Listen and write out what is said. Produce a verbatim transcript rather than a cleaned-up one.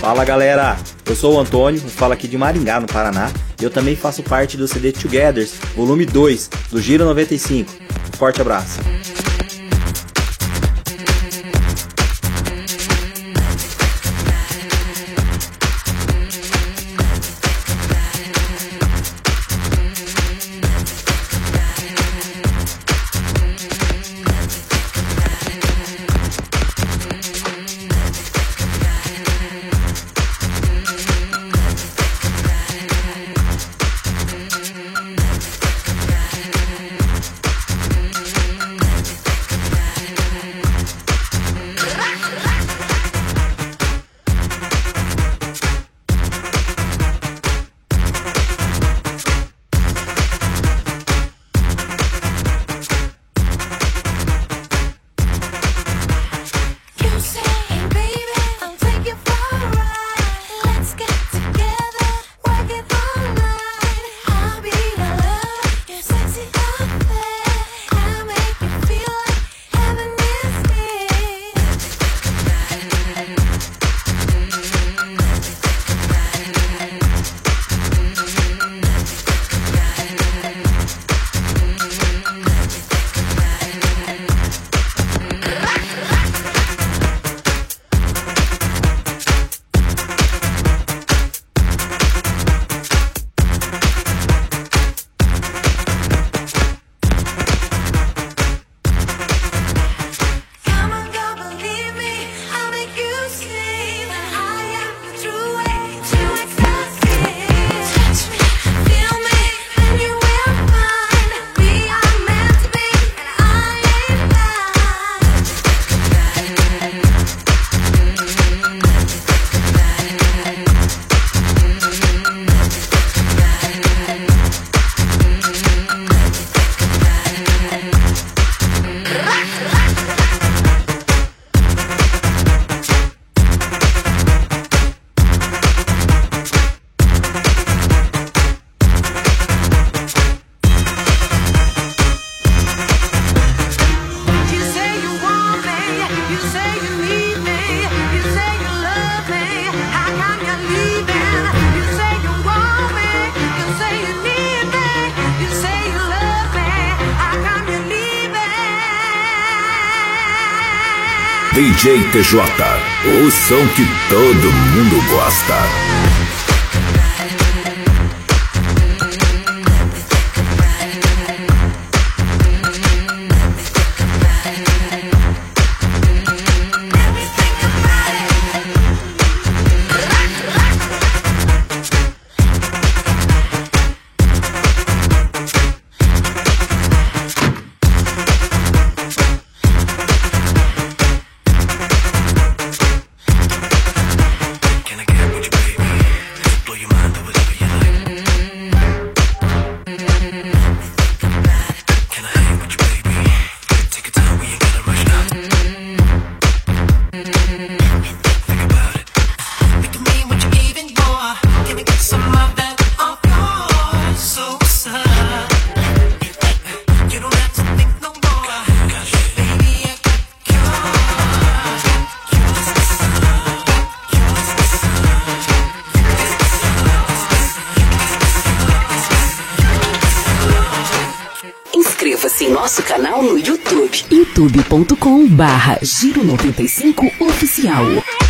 Fala galera, eu sou o Antônio, falo aqui de Maringá, no Paraná, e eu também faço parte do C D Togethers, volume dois, do Giro noventa e cinco. Forte abraço. D J T J, o som que todo mundo gosta. Inscreva-se em nosso canal no YouTube, youtube ponto com barra Giro noventa e cinco Oficial.